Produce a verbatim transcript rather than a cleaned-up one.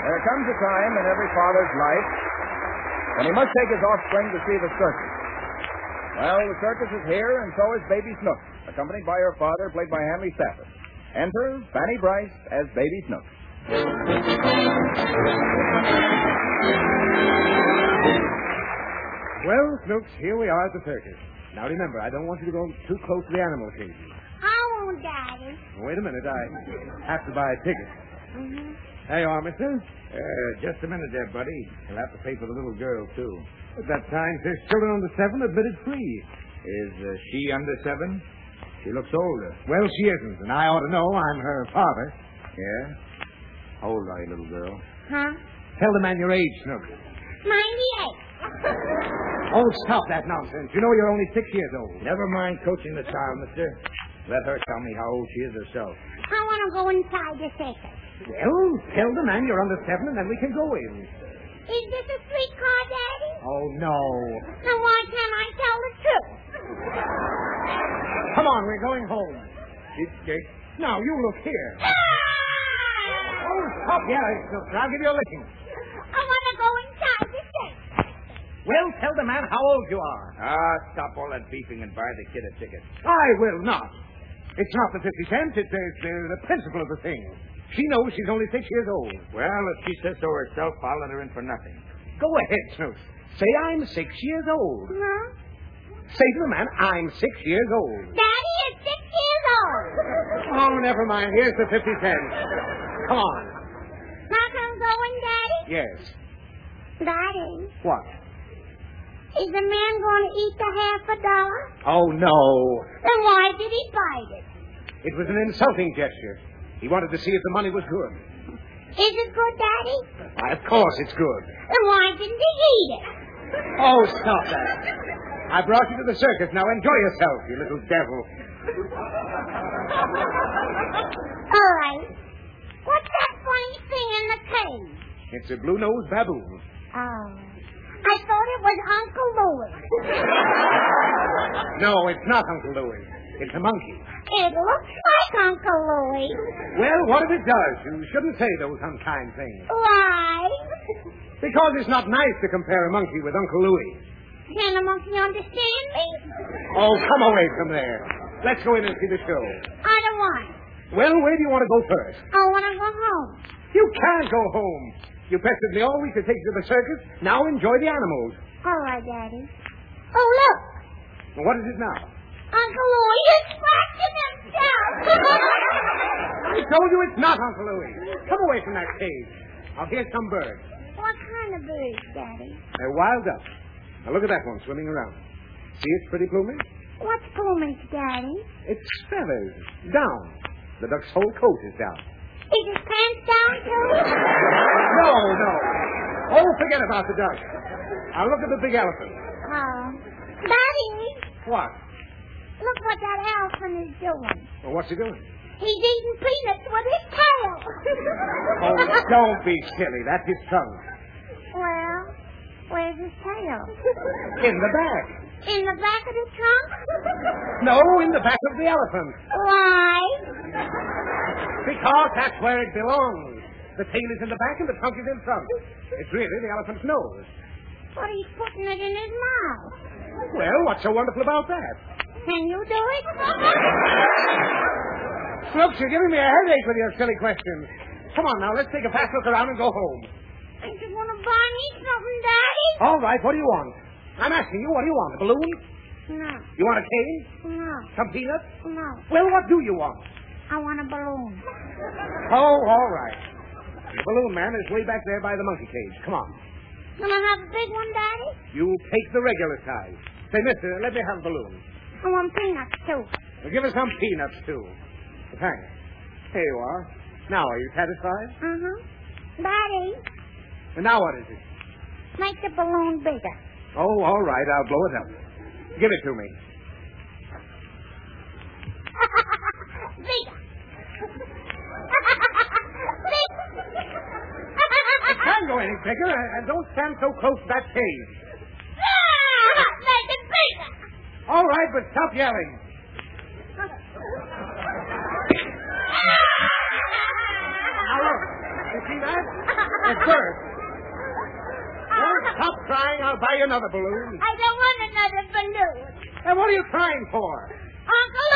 There comes a time in every father's life when he must take his offspring to see the circus. Well, the circus is here, and so is Baby Snooks, accompanied by her father, played by Hanley Stafford. Enter Fanny Bryce as Baby Snooks. Well, Snooks, here we are at the circus. Now remember, I don't want you to go too close to the animal cages. I won't, Daddy. Wait a minute, I have to buy a ticket. Mm-hmm. There you are, mister. Uh, just a minute there, buddy. You'll have to pay for the little girl, too. At that sign says children under seven admitted free. Is uh, she under seven? She looks older. Well, she isn't, and I ought to know. I'm her father. Yeah? How old are you, little girl? Huh? Tell the man your age, Snooks. Ninety-eight. Oh, stop that nonsense. You know you're only six years old. Never mind coaching the child, mister. Let her tell me how old she is herself. I want to go inside the circus. Well, tell the man you're under seven, and then we can go in. Is this a streetcar, Daddy? Oh, no. Then why can't I tell the truth? Come on, we're going home. Now, you look here. Ah! Oh, stop yelling, Snooks. I'll give you a licking. I want to go inside the circus. Well, tell the man how old you are. Ah, stop all that beefing and buy the kid a ticket. I will not. It's not the fifty cents. It's the, the, the principle of the thing. She knows she's only six years old. Well, if she says so herself, I'll let her in for nothing. Go ahead, Snooks. Say I'm six years old. Huh? Say to the man, I'm six years old. Daddy is six years old. Oh, never mind. Here's the fifty cents. Come on. Not I'm going, Daddy? Yes. Daddy, What? is the man going to eat the half a dollar? Oh, no. Then why did he bite it? It was an insulting gesture. He wanted to see if the money was good. Is it good, Daddy? Why, of course it's good. Then why didn't he eat it? Oh, stop that. I brought you to the circus. Now enjoy yourself, you little devil. All right. What's that funny thing in the cage? It's a blue-nosed baboon. Oh. I thought it was Uncle Louis. No, it's not Uncle Louis. It's a monkey. It looks like Uncle Louis. Well, what if it does? You shouldn't say those unkind things. Why? Because it's not nice to compare a monkey with Uncle Louis. Can the monkey understand me? Oh, come away from there. Let's go in and see the show. I don't want. Well, where do you want to go first? I want to go home. You can't go home. You pestered me all week to take you to the circus. Now enjoy the animals. All right, Daddy. Oh, look. Well, what is it now? Uncle Louis is scratching himself. I told you it's not Uncle Louis. Come away from that cage. I'll hear some birds. What kind of birds, Daddy? They're wild ducks. Now look at that one swimming around. See its pretty plumage? What's plumage, Daddy? It's feathers. Down. The duck's whole coat is down. Is his pants down, too? No, no. Oh, forget about the duck. Now look at the big elephant. Oh. Daddy, What? look what that elephant is doing. Well, what's he doing? He's eating peanuts with his tail. Oh, don't be silly. That's his trunk. Well, where's his tail? In the back. In the back of the trunk? No, in the back of the elephant. Why? Because that's where it belongs. The tail is in the back and the trunk is in front. It's really the elephant's nose. But he's putting it in his mouth. Well, what's so wonderful about that? Can you do it? Snooks, you're giving me a headache with your silly questions. Come on now, let's take a fast look around and go home. Ain't you going to buy me something, Daddy? All right, what do you want? I'm asking you, what do you want? A balloon? No. You want a cane? No. Some peanuts? No. Well, what do you want? I want a balloon. Oh, all right. The balloon man is way back there by the monkey cage. Come on. Can I have a big one, Daddy? You take the regular size. Say, mister, let me have a balloon. I want peanuts, too. Well, give us some peanuts, too. Thanks. Here you are. Now, are you satisfied? Uh-huh. Daddy, And now what is it? make the balloon bigger. Oh, all right. I'll blow it up. Give it to me. Bigger. It can't go any bigger. And don't stand so close to that cage. Ah, make it bigger. All right, but stop yelling. Now, look. You see that? It burst. Don't stop crying. I'll buy you another balloon. I don't want another balloon. And what are you crying for? Uncle